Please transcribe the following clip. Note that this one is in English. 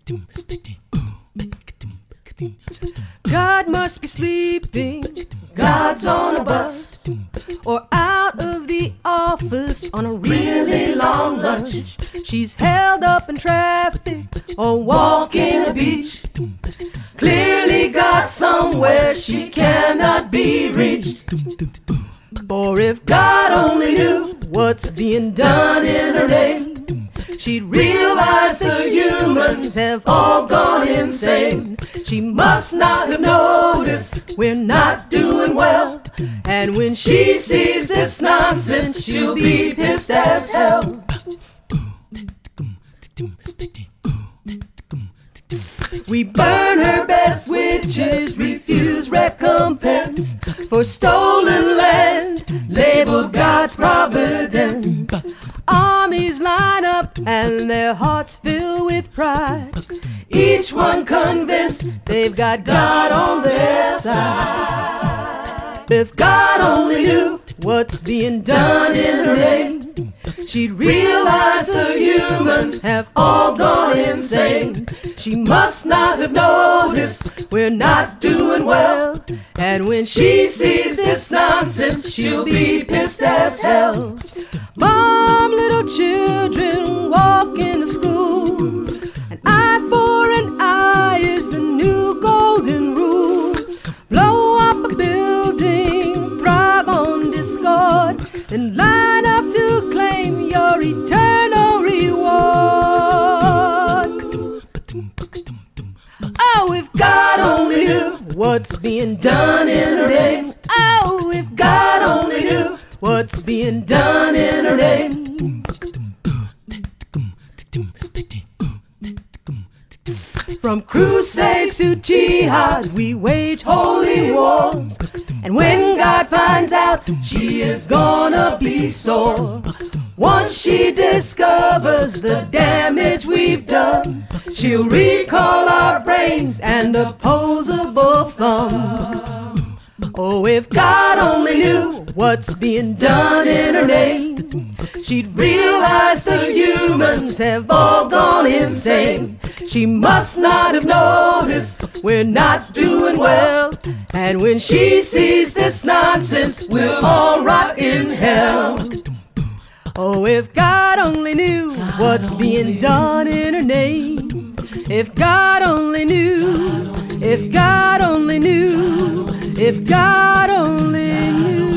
God must be sleeping, God's on a bus, or out of the office on a really long lunch. She's held up in traffic or walking a beach. Clearly got somewhere she cannot be reached. For if God only knew what's being done in her name, she'd realize the humans have all gone insane. She must not have noticed we're not doing well, and when she sees this nonsense, she'll be pissed as hell. We burn her best witches, refuse recompense for stolen land, labeled God's providence. Armies line up and their hearts fill with pride, each one convinced they've got God on their side. If God only knew what's being done in her name, she'd realize the humans have all gone insane. She must not have noticed we're not doing well, and when she sees this nonsense, she'll be pissed as hell. Mom, little children walking to school. An eye for an eye is the new golden rule. Blow up a building, thrive on discord, and line up to claim your eternal reward. Oh, if God only knew what's being done in her name. Oh, if God only knew what's being done in her name. From crusades to jihads, we wage holy wars. And when God finds out, she is gonna be sore. Once she discovers the damage we've done, she'll recall our brains and opposable thumbs. Oh, if God only knew what's being done in her name, she'd realize the humans have all gone insane. She must not have noticed we're not doing well, and when she sees this nonsense, we'll all rot in hell. Oh, if God only knew what's being done in her name. If God only knew, if God only knew, if God only knew.